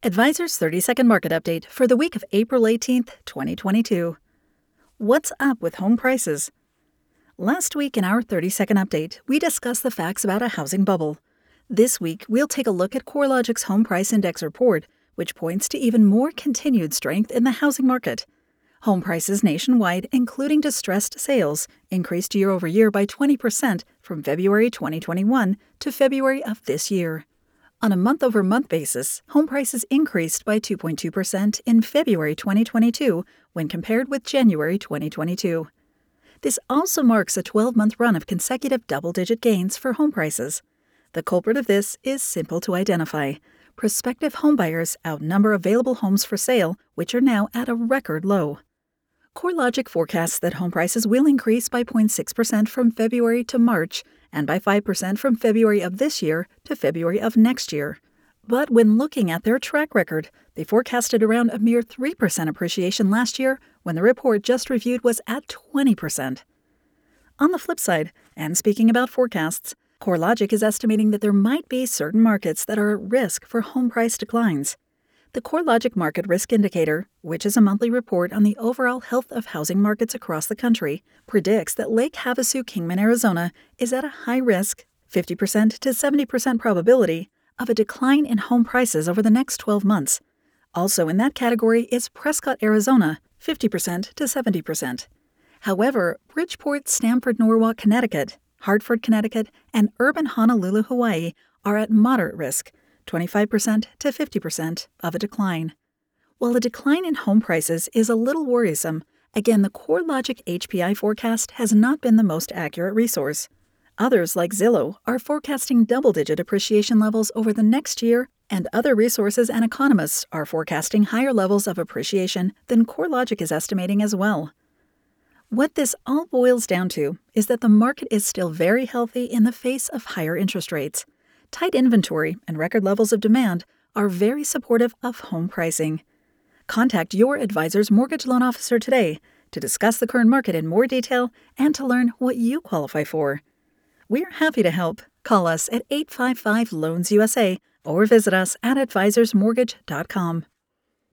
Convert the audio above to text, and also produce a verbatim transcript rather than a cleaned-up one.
Advisor's thirty-second Market Update for the week of April eighteenth, twenty twenty-two. What's up with home prices? Last week in our thirty-second update, we discussed the facts about a housing bubble. This week, we'll take a look at CoreLogic's Home Price Index report, which points to even more continued strength in the housing market. Home prices nationwide, including distressed sales, increased year over year by twenty percent from February twenty twenty-one to February of this year. On a month-over-month basis, home prices increased by two point two percent in February twenty twenty-two when compared with January twenty twenty-two. This also marks a twelve-month run of consecutive double-digit gains for home prices. The culprit of this is simple to identify. Prospective homebuyers outnumber available homes for sale, which are now at a record low. CoreLogic forecasts that home prices will increase by zero point six percent from February to March and by five percent from February of this year to February of next year. But when looking at their track record, they forecasted around a mere three percent appreciation last year when the report just reviewed was at twenty percent. On the flip side, and speaking about forecasts, CoreLogic is estimating that there might be certain markets that are at risk for home price declines. The CoreLogic Market Risk Indicator, which is a monthly report on the overall health of housing markets across the country, predicts that Lake Havasu Kingman, Arizona, is at a high risk, fifty percent to seventy percent probability, of a decline in home prices over the next twelve months. Also in that category is Prescott, Arizona, fifty percent to seventy percent. However, Bridgeport, Stamford, Norwalk, Connecticut, Hartford, Connecticut, and urban Honolulu, Hawaii are at moderate risk, twenty-five percent to fifty percent of a decline. While a decline in home prices is a little worrisome, again, the CoreLogic H P I forecast has not been the most accurate resource. Others, like Zillow, are forecasting double-digit appreciation levels over the next year, and other resources and economists are forecasting higher levels of appreciation than CoreLogic is estimating as well. What this all boils down to is that the market is still very healthy in the face of higher interest rates. Tight inventory and record levels of demand are very supportive of home pricing. Contact your advisor's mortgage loan officer today to discuss the current market in more detail and to learn what you qualify for. We're happy to help. Call us at eight five five, loans U S A or visit us at advisors mortgage dot com.